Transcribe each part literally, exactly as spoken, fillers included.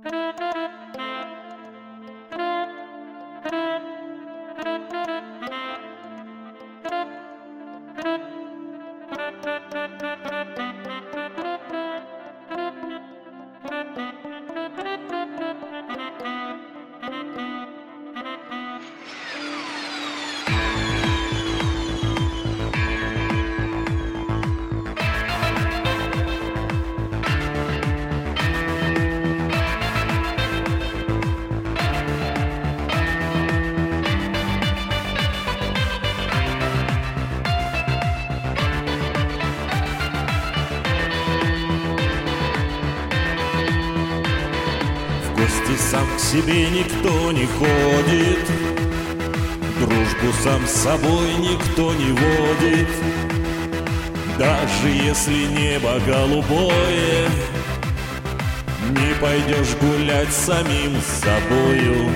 В гости сам к себе никто не ходит, дружбу сам с собой никто не водит. Даже если небо голубое, не пойдешь гулять самим с собою.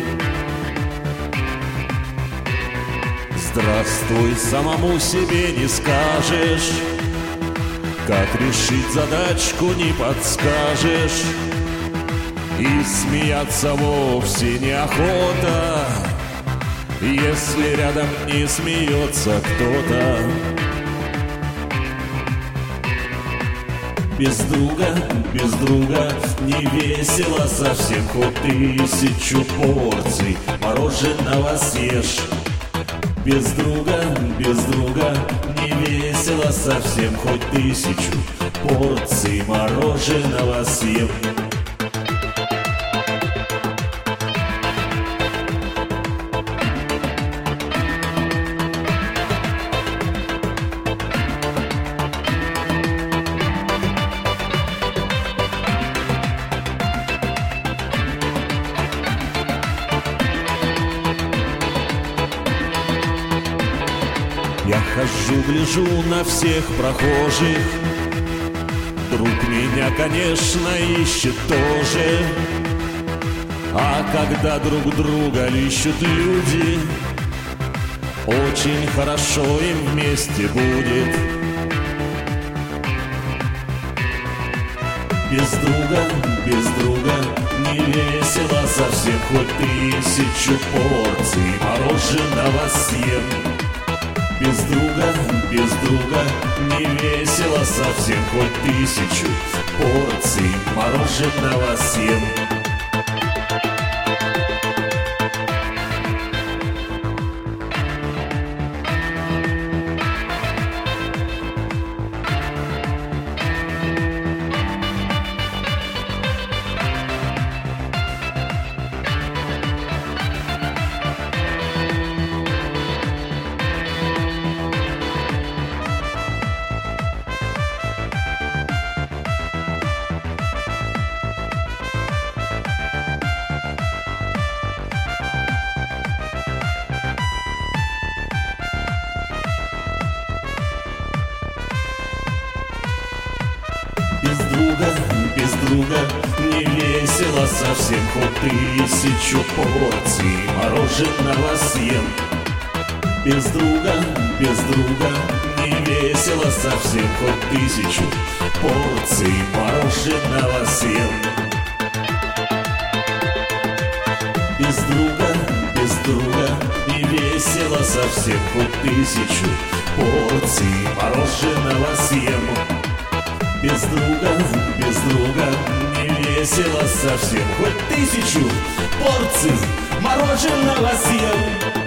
Здравствуй самому себе не скажешь, как решить задачку не подскажешь. И смеяться вовсе неохота, если рядом не смеется кто-то. Без друга, без друга не весело совсем, хоть тысячу порций мороженого съешь. Без друга, без друга не весело совсем, хоть тысячу порций мороженого съем. Я хожу, гляжу на всех прохожих, друг меня, конечно, ищет тоже. А когда друг друга ищут люди, очень хорошо им вместе будет. Без друга, без друга не весело совсем, хоть тысячу порций мороженого съем. Без друга, без друга не весело совсем, хоть тысячу порций мороженого съем. Без друга, без друга не весело совсем, хоть тысячу порций мороженого съем. Без друга, без друга не весело совсем, хоть тысячу порций мороженого съем. Без друга, без друга не весело совсем, хоть тысячу порций мороженого съем. Без друга, без друга не весело совсем, хоть тысячу порций мороженого съем.